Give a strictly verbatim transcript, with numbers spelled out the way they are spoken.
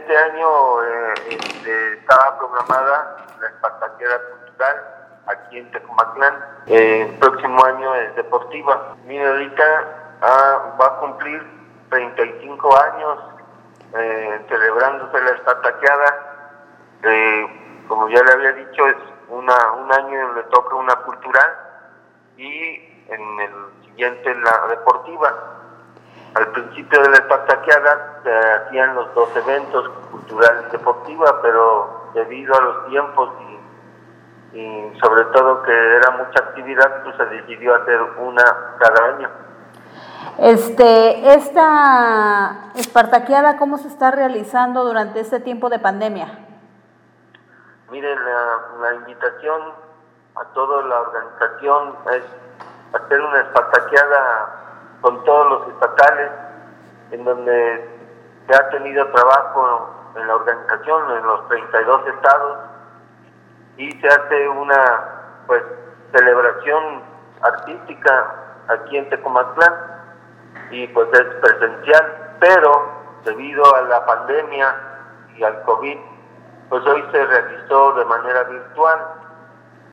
este año eh, este, estaba programada la Espartaqueada Cultural aquí en Tecomaclán. Eh, el próximo año es deportiva. Mira, ahorita ah, va a cumplir treinta y cinco años eh, celebrándose la Espartaqueada. Eh, como ya le había dicho, es una, un año le toca una cultural y en el siguiente la deportiva. Al principio de la Espartaqueada se hacían los dos eventos, cultural y deportiva, pero debido a los tiempos y, y sobre todo que era mucha actividad, pues se decidió hacer una cada año. Este, esta Espartaqueada, ¿cómo se está realizando durante este tiempo de pandemia? Miren, la, la invitación a toda la organización es hacer una Espartaqueada con todos los estatales, en donde se ha tenido trabajo en la organización en los treinta y dos estados, y se hace una pues celebración artística aquí en Tecomaclán, y pues es presencial, pero debido a la pandemia y al COVID, pues hoy se realizó de manera virtual.